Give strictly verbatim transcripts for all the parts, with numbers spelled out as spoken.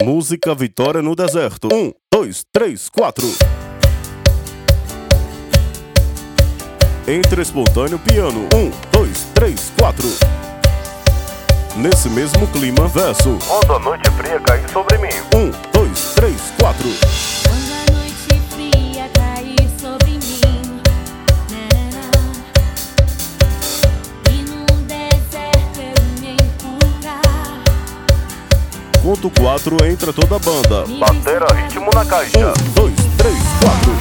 Música Vitória no Deserto. Um, dois, três, quatro. Entre espontâneo piano. Um, dois, três, quatro. Nesse mesmo clima, verso. Quando a noite fria cair sobre mim. Um, dois, três, quatro. Quando a noite fria cair sobre mim, e num deserto eu me encontrar. Conto quatro, entra toda a banda. Batera, ritmo na caixa. Um, dois, três, quatro.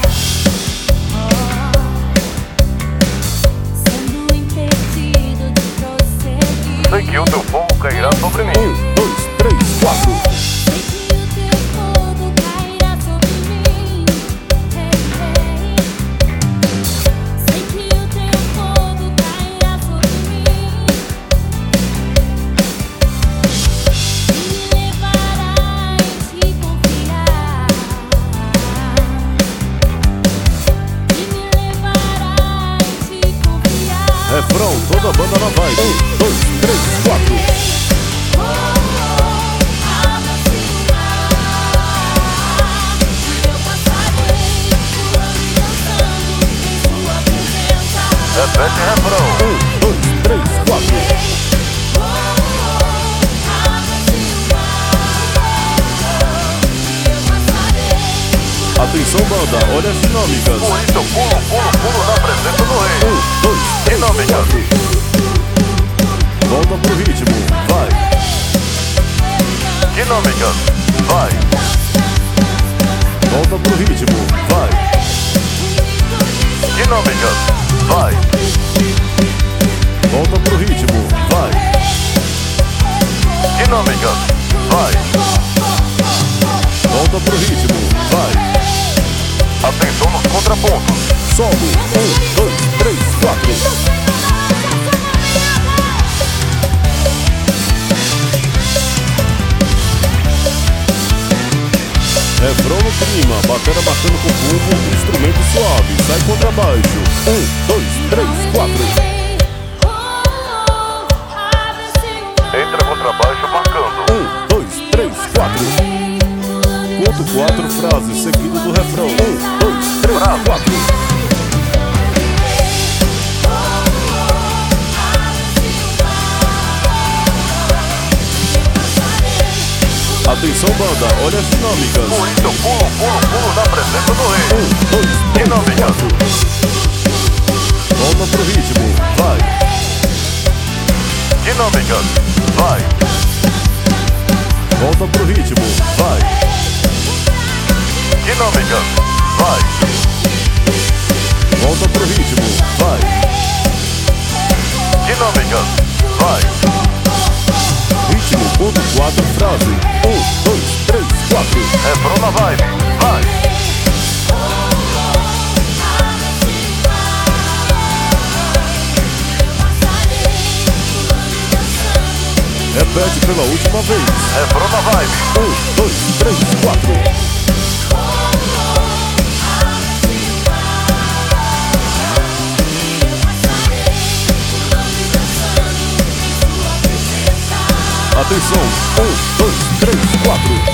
Sendo impedido de prosseguir. Sei que o teu fogo cairá sobre mim. Um, dois, três, quatro. Sei que o teu fogo cairá sobre mim. Hey, hey. Sei que o teu fogo cairá sobre mim. E me levará em te confiar. E me levará em te confiar. Refrão, toda a banda na vibe. Um, dois, três, quatro. Repete refrão. Um, dois, três, quatro. Atenção banda, olha as dinâmicas. Por isso eu pulo, pulo, pulo na presença do rei. Um, dois, três, Dinâmica. quatro. Volta pro ritmo, vai. Dinâmica. Vai. Volta pro ritmo, vai. Dinâmica. Vai. Volta pro ritmo, vai. Dinâmica. Vai. Volta pro ritmo, vai. Atenção nos contrapontos. Solo, um, dois, três, quatro. Refrão no clima, batera batendo com bumbo, instrumento suave, sai contrabaixo. Um, dois, três, quatro. Entra contrabaixo marcando. Um, dois, três, quatro. Conto quatro frases, seguido do refrão. Um, dois, três, Frase. quatro. Atenção banda, olha as dinâmicas. Por isso eu pulo, pulo, pulo na presença do rei. Um, dois, três, Dinâmica. quatro. Volta pro ritmo, vai. Dinâmica. Vai. Volta pro ritmo, vai. Dinâmica. Vai. Volta pro ritmo, vai. Dinâmica. Vai. Ritmo, conto quatro, frase. Um, dois, três, quatro. Refrão na vibe. Vai. Repete pela última vez. Refrão na vibe. Um, dois, três, quatro. Atenção, um, dois, três, quatro.